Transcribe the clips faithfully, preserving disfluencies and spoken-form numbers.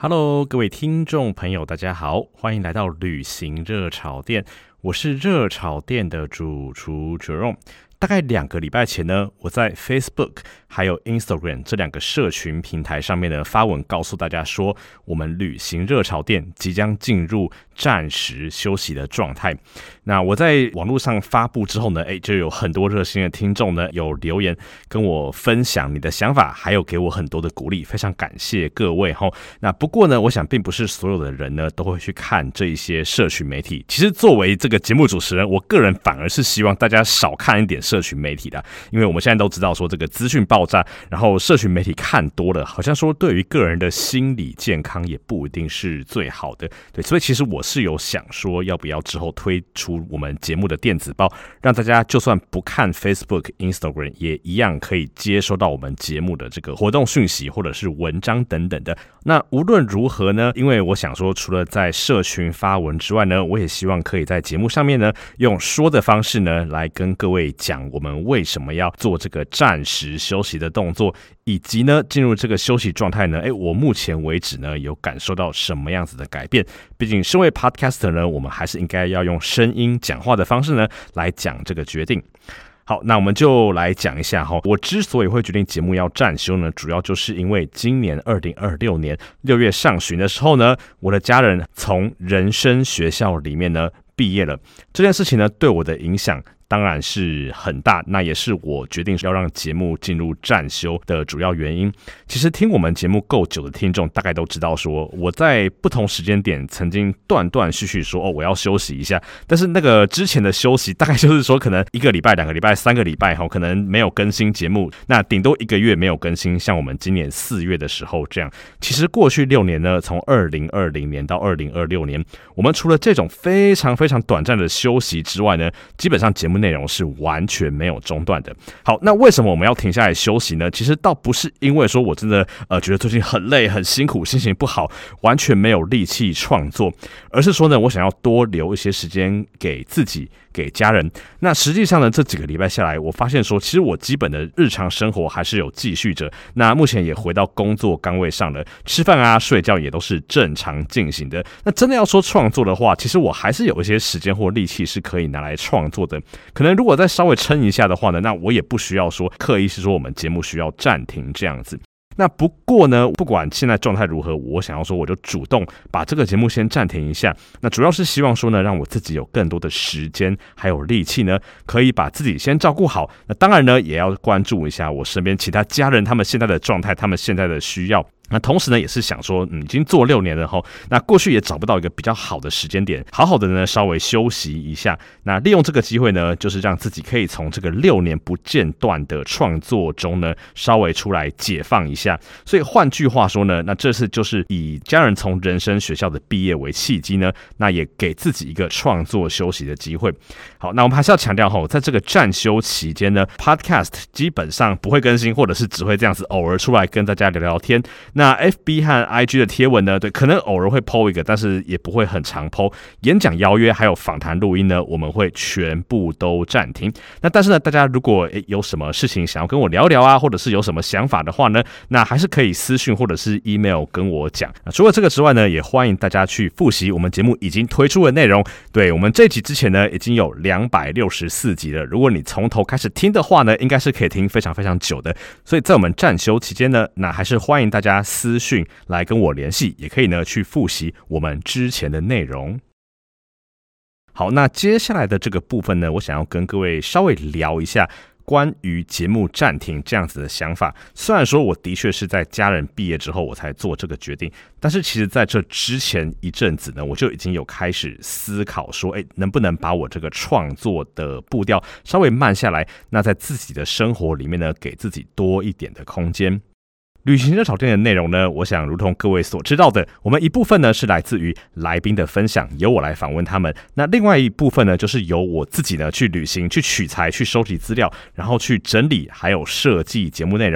Hello， 各位听众朋友，大家好，欢迎来到旅行热炒店，我是热炒店的主厨 Jerome。大概两个礼拜前呢，我在 Facebook 还有 Instagram 这两个社群平台上面呢发文告诉大家说，我们旅行热炒店即将进入暂时休息的状态。那我在网络上发布之后呢，诶，就有很多热心的听众呢有留言跟我分享你的想法，还有给我很多的鼓励，非常感谢各位齁。那不过呢，我想并不是所有的人呢都会去看这一些社群媒体。其实作为这个节目主持人，我个人反而是希望大家少看一点社群媒体的，因为我们现在都知道说这个资讯爆炸，然后社群媒体看多了，好像说对于个人的心理健康也不一定是最好的。对，所以其实我是有想说，要不要之后推出我们节目的电子报，让大家就算不看 Facebook、Instagram 也一样可以接收到我们节目的这个活动讯息或者是文章等等的。那无论如何呢，因为我想说，除了在社群发文之外呢，我也希望可以在节目上面呢，用说的方式呢，来跟各位讲我们为什么要做这个暂时休息的动作，以及呢，进入这个休息状态呢，诶，我目前为止呢，有感受到什么样子的改变？毕竟身为 Podcaster 呢，我们还是应该要用声音讲话的方式呢，来讲这个决定。好，那我们就来讲一下哈。我之所以会决定节目要暂休呢，主要就是因为今年二零二六年六月上旬的时候呢，我的家人从人生学校里面呢毕业了。这件事情呢，对我的影响当然是很大，那也是我决定要让节目进入暂休的主要原因。其实听我们节目够久的听众大概都知道说，我在不同时间点曾经断断续续说哦我要休息一下，但是那个之前的休息大概就是说可能一个礼拜、两个礼拜、三个礼拜可能没有更新节目，那顶多一个月没有更新，像我们今年四月的时候这样。其实过去六年呢，从二零二零年到二零二六年，我们除了这种非常非常短暂的休息之外呢，基本上节目内容是完全没有中断的。好，那为什么我们要停下来休息呢？其实倒不是因为说我真的呃觉得最近很累很辛苦，心情不好，完全没有力气创作，而是说呢，我想要多留一些时间给自己，给家人。那实际上呢，这几个礼拜下来，我发现说，其实我基本的日常生活还是有继续着。那目前也回到工作岗位上了，吃饭啊、睡觉也都是正常进行的。那真的要说创作的话，其实我还是有一些时间或力气是可以拿来创作的。可能如果再稍微撑一下的话呢，那我也不需要说刻意是说我们节目需要暂停这样子。那不过呢，不管现在状态如何，我想要说我就主动把这个节目先暂停一下。那主要是希望说呢，让我自己有更多的时间还有力气呢，可以把自己先照顾好。那当然呢，也要关注一下我身边其他家人他们现在的状态，他们现在的需要。那同时呢，也是想说，嗯，已经做六年了齁，那过去也找不到一个比较好的时间点，好好的呢稍微休息一下。那利用这个机会呢，就是让自己可以从这个六年不间断的创作中呢，稍微出来解放一下。所以换句话说呢，那这次就是以家人从人生学校的毕业为契机呢，那也给自己一个创作休息的机会。好，那我们还是要强调齁，在这个暂休期间呢 ，Podcast 基本上不会更新，或者是只会这样子偶尔出来跟大家聊聊天。那 F B 和 I G 的贴文呢，对，可能偶尔会 po 一个，但是也不会很常 po。演讲邀约还有访谈录音呢，我们会全部都暂停。那但是呢，大家如果有什么事情想要跟我聊聊啊，或者是有什么想法的话呢，那还是可以私讯或者是 email 跟我讲。那除了这个之外呢，也欢迎大家去复习我们节目已经推出的内容。对，我们这集之前呢，已经有两百六十四集了。如果你从头开始听的话呢，应该是可以听非常非常久的。所以在我们暂休期间呢，那还是欢迎大家私讯来跟我联系，也可以呢去复习我们之前的内容。好，那接下来的这个部分呢，我想要跟各位稍微聊一下关于节目暂停这样子的想法。虽然说我的确是在家人毕业之后我才做这个决定，但是其实在这之前一阵子呢，我就已经有开始思考说，哎，能不能把我这个创作的步调稍微慢下来，那在自己的生活里面呢，给自己多一点的空间。旅行热炒店的内容呢，我想如同各位所知道的，我们一部分呢是来自于来宾的分享，由我来访问他们。那另外一部分呢，就是由我自己呢去旅行、去取材、去收集资料，然后去整理，还有设计节目内容，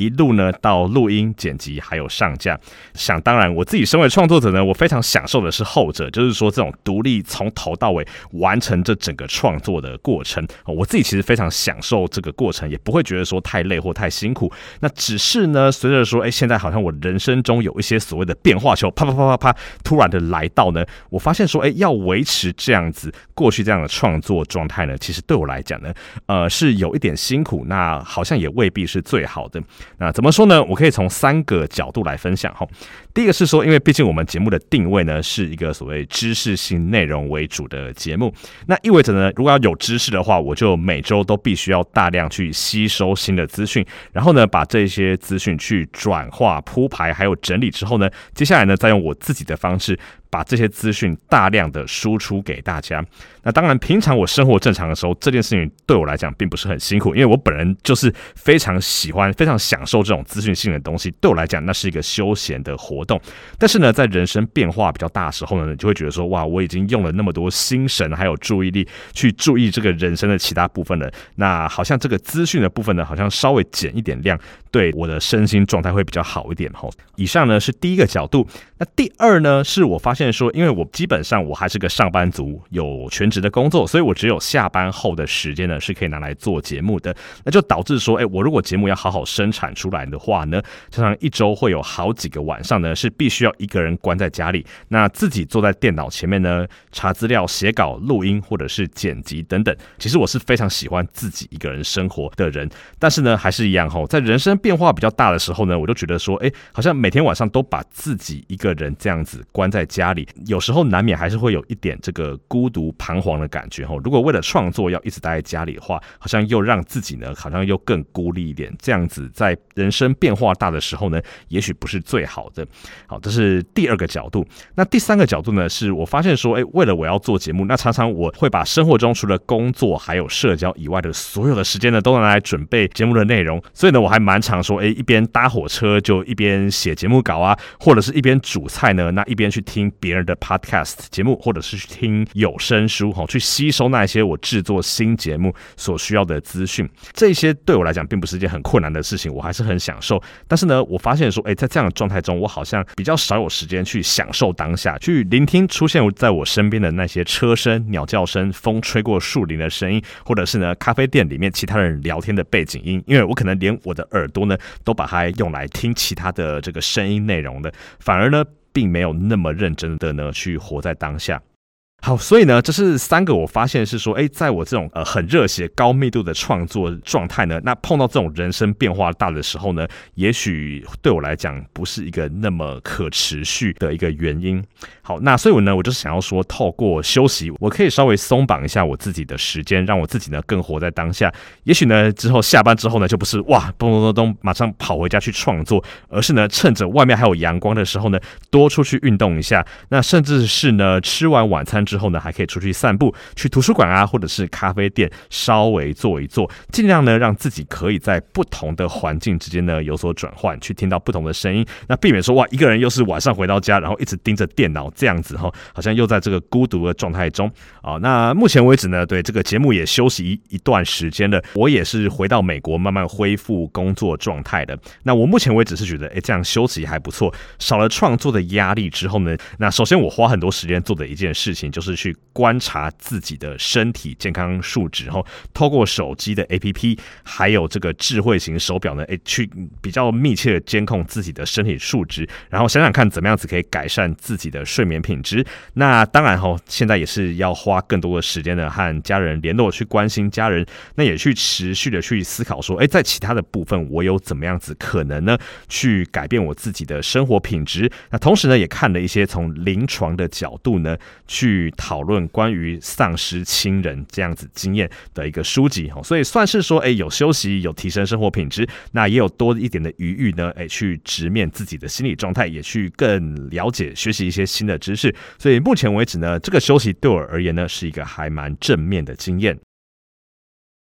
一路呢到录音、剪辑还有上架。想当然，我自己身为创作者呢，我非常享受的是后者，就是说这种独立从头到尾完成这整个创作的过程。我自己其实非常享受这个过程，也不会觉得说太累或太辛苦。那只是呢，随着说，哎，现在好像我人生中有一些所谓的变化球，啪啪啪啪啪，突然的来到呢，我发现说，哎，要维持这样子过去这样的创作状态呢，其实对我来讲呢，呃，是有一点辛苦，那好像也未必是最好的。那怎么说呢？我可以从三个角度来分享哈。第一个是说，因为毕竟我们节目的定位呢，是一个所谓知识性内容为主的节目，那意味着呢，如果要有知识的话，我就每周都必须要大量去吸收新的资讯，然后呢，把这些资讯去转化、铺排还有整理之后呢，接下来呢，再用我自己的方式把这些资讯大量的输出给大家。那当然，平常我生活正常的时候，这件事情对我来讲并不是很辛苦，因为我本人就是非常喜欢、非常享受这种资讯性的东西。对我来讲，那是一个休闲的活动。但是呢，在人生变化比较大的时候呢，你就会觉得说，哇，我已经用了那么多心神还有注意力去注意这个人生的其他部分了。那好像这个资讯的部分呢，好像稍微减一点量，对我的身心状态会比较好一点。以上呢是第一个角度。那第二呢，是我发现说，因为我基本上我还是个上班族，有全职的工作，所以我只有下班后的时间呢是可以拿来做节目的。那就导致说，哎，我如果节目要好好生产出来的话呢，常常一周会有好几个晚上呢是必须要一个人关在家里，那自己坐在电脑前面呢查资料、写稿、录音或者是剪辑等等。其实我是非常喜欢自己一个人生活的人，但是呢还是一样吼，在人生变化比较大的时候呢，我就觉得说，哎，好像每天晚上都把自己一个人这样子关在家里，有时候难免还是会有一点这个孤独彷徨的感觉吼。如果为了创作要一直待在家里的话，好像又让自己呢好像又更孤立一点，这样子在人生变化大的时候呢，也许不是最好的。好，这是第二个角度。那第三个角度呢，是我发现说，哎，为了我要做节目，那常常我会把生活中除了工作还有社交以外的所有的时间呢，都拿来准备节目的内容。所以呢，我还蛮常说，哎，一边搭火车就一边写节目稿啊，或者是一边煮菜呢，那一边去听别人的 podcast 节目，或者是去听有声书，去吸收那些我制作新节目所需要的资讯。这些对我来讲并不是一件很困难的事情，我还是很享受。但是呢，我发现说，哎，在这样的状态中，我好像比较少有时间去享受当下，去聆听出现在我身边的那些车声、鸟叫声、风吹过树林的声音，或者是呢咖啡店里面其他人聊天的背景音。因为我可能连我的耳朵呢都把它用来听其他的这个声音内容的，反而呢并没有那么认真的呢去活在当下。好，所以呢，这是三个我发现是说，哎，在我这种呃很热血、高密度的创作状态呢，那碰到这种人生变化大的时候呢，也许对我来讲不是一个那么可持续的一个原因。好，那所以我呢，我就想要说，透过休息，我可以稍微松绑一下我自己的时间，让我自己呢更活在当下。也许呢，之后下班之后呢，就不是哇咚咚咚咚马上跑回家去创作，而是呢，趁着外面还有阳光的时候呢，多出去运动一下。那甚至是呢，吃完晚餐之后呢，还可以出去散步，去图书馆啊，或者是咖啡店稍微坐一坐，尽量呢让自己可以在不同的环境之间呢有所转换，去听到不同的声音，那避免说哇一个人又是晚上回到家，然后一直盯着电脑这样子哈，好像又在这个孤独的状态中啊。那目前为止呢，对这个节目也休息一段时间了，我也是回到美国慢慢恢复工作状态的。那我目前为止是觉得，哎，这样休息还不错，少了创作的压力之后呢，那首先我花很多时间做的一件事情就是就是去观察自己的身体健康数值，然后透过手机的 A P P 还有这个智慧型手表呢，诶，去比较密切的监控自己的身体数值，然后想想看怎么样子可以改善自己的睡眠品质。那当然齁，现在也是要花更多的时间呢和家人联络，去关心家人，那也去持续的去思考说，诶，在其他的部分我有怎么样子可能呢去改变我自己的生活品质。那同时呢，也看了一些从临床的角度呢去讨论关于丧失亲人这样子经验的一个书籍，所以算是说，哎，有休息，有提升生活品质，那也有多一点的余裕呢，哎，去直面自己的心理状态，也去更了解、学习一些新的知识。所以目前为止呢，这个休息对我而言呢，是一个还蛮正面的经验。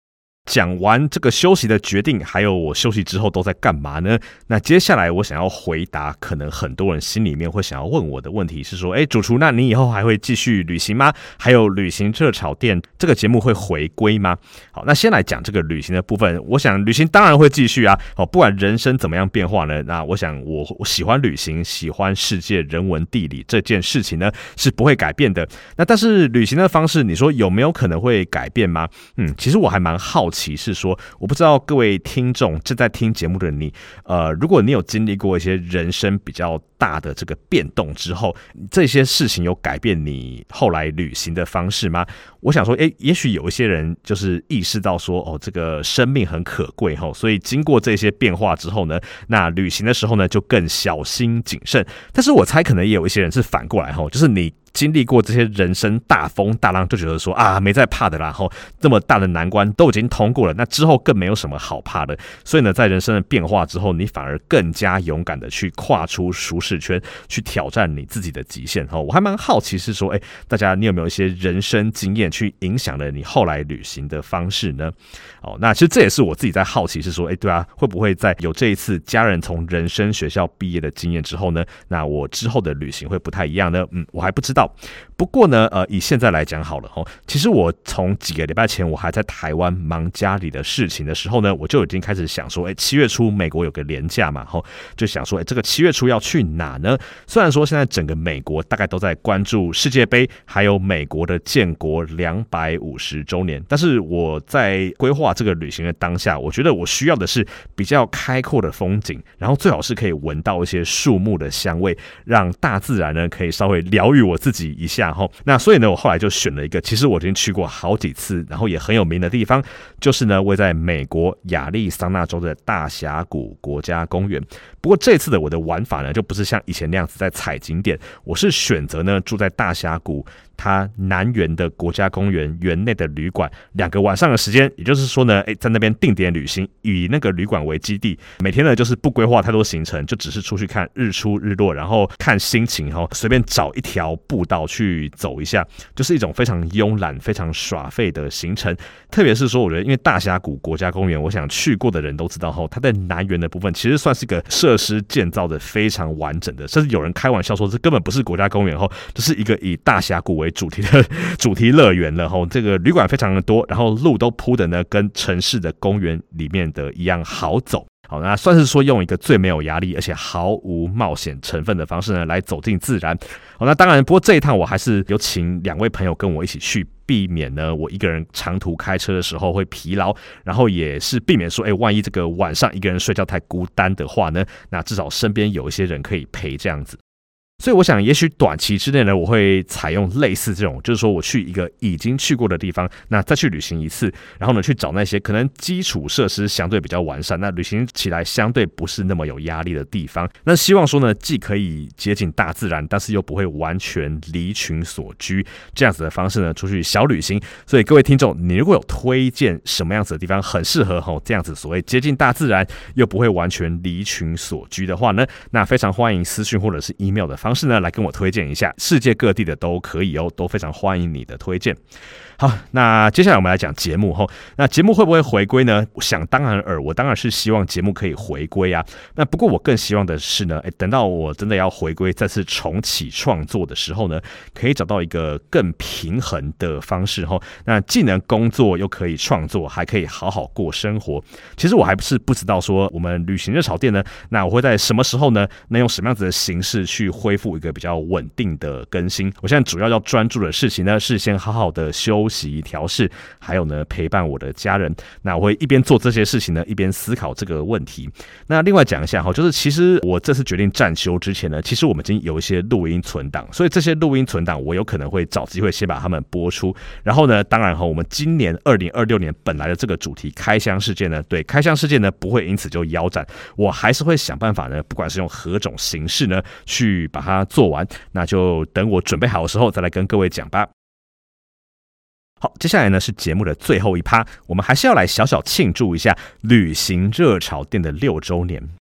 讲完这个休息的决定，还有我休息之后都在干嘛呢？那接下来我想要回答可能很多人心里面会想要问我的问题是说，哎，主厨，那你以后还会继续旅行吗？还有旅行热炒店这个节目会回归吗？好，那先来讲这个旅行的部分。我想旅行当然会继续啊，好，不管人生怎么样变化呢，那我想我我喜欢旅行，喜欢世界人文地理这件事情呢是不会改变的。那但是旅行的方式，你说有没有可能会改变吗？嗯，其实我还蛮好奇。其是说，我不知道各位听众正在听节目的你，呃，如果你有经历过一些人生比较大的这个变动之后，这些事情有改变你后来旅行的方式吗？我想说，哎，也许有一些人就是意识到说，哦，这个生命很可贵哈，所以经过这些变化之后呢，那旅行的时候呢就更小心谨慎。但是我猜可能也有一些人是反过来哈，就是你经历过这些人生大风大浪，就觉得说啊，没在怕的啦，吼，这么大的难关都已经通过了，那之后更没有什么好怕的。所以呢，在人生的变化之后，你反而更加勇敢的去跨出舒适圈，去挑战你自己的极限。我还蛮好奇是说，哎，大家你有没有一些人生经验去影响了你后来旅行的方式呢？哦，那其实这也是我自己在好奇是说，哎，对啊，会不会在有这一次家人从人生学校毕业的经验之后呢，那我之后的旅行会不太一样呢？嗯，我还不知道。不过呢，呃，以现在来讲好了齁，其实我从几个礼拜前我还在台湾忙家里的事情的时候呢，我就已经开始想说，哎，七月初美国有个连假嘛，齁，就想说，哎，这个七月初要去哪呢？虽然说现在整个美国大概都在关注世界杯，还有美国的建国两百五十周年，但是我在规划这个旅行的当下，我觉得我需要的是比较开阔的风景，然后最好是可以闻到一些树木的香味，让大自然呢可以稍微疗愈我自己一下齁。那所以呢，我后来就选了一个其实我已经去过好几次，然后也很有名的地方，就是呢位在美国亚利桑那州的大峡谷国家公园。不过这次的我的玩法呢，就不是像以前那样子在踩景点，我是选择呢住在大峡谷它南园的国家公园园内的旅馆两个晚上的时间，也就是说呢，在那边定点旅行，以那个旅馆为基地，每天呢就是不规划太多行程，就只是出去看日出日落，然后看心情，随便找一条步道去走一下，就是一种非常慵懒、非常耍废的行程。特别是说，我觉得因为大峡谷国家公园，我想去过的人都知道，它在南园的部分其实算是一个设施建造的非常完整的，甚至有人开玩笑说，这根本不是国家公园，这是一个以大峡谷为主题的主题乐园了。这个旅馆非常的多，然后路都铺的呢跟城市的公园里面的一样好走。好，那算是说用一个最没有压力而且毫无冒险成分的方式呢来走进自然。好，那当然不过这一趟我还是有请两位朋友跟我一起去，避免呢我一个人长途开车的时候会疲劳，然后也是避免说，哎，万一这个晚上一个人睡觉太孤单的话呢，那至少身边有一些人可以陪这样子。所以我想也许短期之内呢，我会采用类似这种，就是说我去一个已经去过的地方，那再去旅行一次，然后呢去找那些可能基础设施相对比较完善，那旅行起来相对不是那么有压力的地方。那希望说呢，既可以接近大自然，但是又不会完全离群所居，这样子的方式呢出去小旅行。所以各位听众，你如果有推荐什么样子的地方很适合这样子所谓接近大自然又不会完全离群所居的话呢，那非常欢迎私讯或者是 email 的方式呢来跟我推荐一下，世界各地的都可以哦，都非常欢迎你的推荐。好，那接下来我们来讲节目齁。那节目会不会回归呢？想当然尔，我当然是希望节目可以回归啊。那不过我更希望的是呢，欸、等到我真的要回归，再次重启创作的时候呢，可以找到一个更平衡的方式齁。那既能工作又可以创作，还可以好好过生活。其实我还不是不知道说，我们旅行热炒店呢，那我会在什么时候呢？能用什么样子的形式去恢复一个比较稳定的更新？我现在主要要专注的事情呢，是先好好的休息调试，还有呢陪伴我的家人。那我会一边做这些事情呢，一边思考这个问题。那另外讲一下哈，就是其实我这次决定暂休之前呢，其实我们已经有一些录音存档，所以这些录音存档我有可能会找机会先把它们播出。然后呢，当然哈，我们今年二零二六年本来的这个主题开箱事件呢，对开箱事件呢不会因此就腰斩，我还是会想办法呢，不管是用何种形式呢，去把它做完。那就等我准备好的时候再来跟各位讲吧。好，接下来呢是节目的最后一趴，我们还是要来小小庆祝一下旅行热炒店的六周年。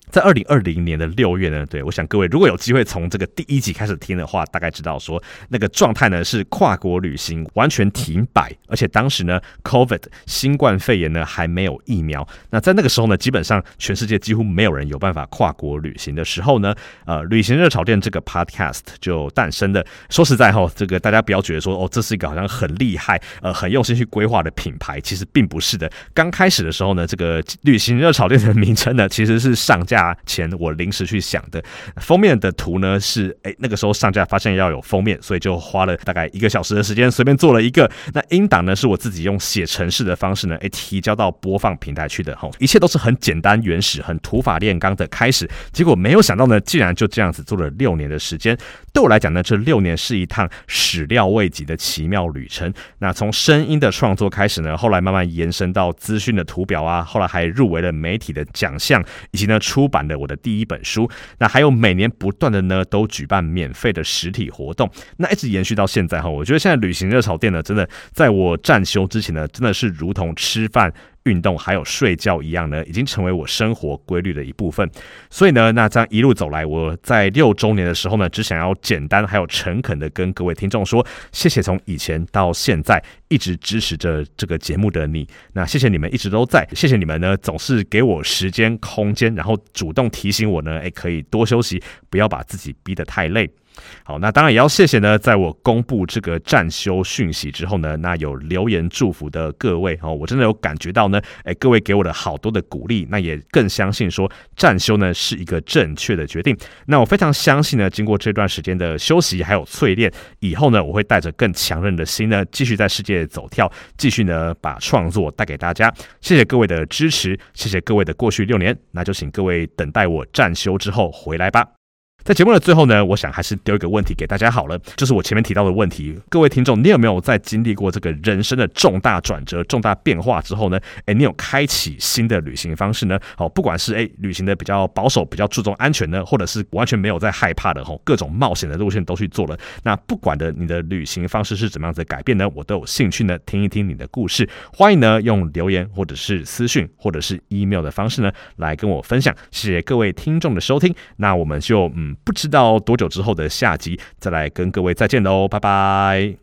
在二零二零年的六月呢，对，我想各位如果有机会从这个第一集开始听的话，大概知道说那个状态呢是跨国旅行完全停摆，而且当时呢 COVID 新冠肺炎呢还没有疫苗。那在那个时候呢，基本上全世界几乎没有人有办法跨国旅行的时候呢，呃，旅行热炒店这个 podcast 就诞生了。说实在齁，这个大家不要觉得说哦，这是一个好像很厉害、呃，很用心去规划的品牌，其实并不是的。刚开始的时候呢，这个旅行热炒店的名称呢，其实是上架前我临时去想的。封面的图呢是哎那个时候上架发现要有封面，所以就花了大概一个小时的时间随便做了一个。那音档呢是我自己用写程式的方式呢哎提交到播放平台去的齁，一切都是很简单原始很土法炼钢的开始。结果没有想到呢竟然就这样子做了六年的时间。对我来讲呢，这六年是一趟始料未及的奇妙旅程。那从声音的创作开始呢，后来慢慢延伸到资讯的图表啊，后来还入围了媒体的奖项，以及呢出版了我的第一本书。那还有每年不断的呢都举办免费的实体活动，那一直延续到现在哈。我觉得现在旅行热炒店呢，真的在我站休之前呢，真的是如同吃饭、运动还有睡觉一样呢，已经成为我生活规律的一部分。所以呢，那这样一路走来，我在六周年的时候呢，只想要简单还有诚恳的跟各位听众说，谢谢从以前到现在一直支持着这个节目的你。那谢谢你们一直都在，谢谢你们呢总是给我时间空间，然后主动提醒我呢，哎，可以多休息，不要把自己逼得太累。好，那当然也要谢谢呢，在我公布这个暂休讯息之后呢，那有留言祝福的各位哦，我真的有感觉到呢，哎，各位给我的好多的鼓励，那也更相信说暂休呢是一个正确的决定。那我非常相信呢，经过这段时间的休息还有淬炼，以后呢，我会带着更强韧的心呢，继续在世界走跳，继续呢把创作带给大家。谢谢各位的支持，谢谢各位的过去六年，那就请各位等待我暂休之后回来吧。在节目的最后呢，我想还是丢一个问题给大家好了，就是我前面提到的问题，各位听众，你有没有在经历过这个人生的重大转折、重大变化之后呢，哎，你有开启新的旅行方式呢？好，不管是哎旅行的比较保守、比较注重安全呢，或者是完全没有在害怕的，各种冒险的路线都去做了。那不管的你的旅行方式是怎么样子的改变呢，我都有兴趣呢听一听你的故事。欢迎呢用留言或者是私讯或者是 email 的方式呢来跟我分享。谢谢各位听众的收听，那我们就嗯。不知道多久之后的下集再来跟各位再见喽，拜拜。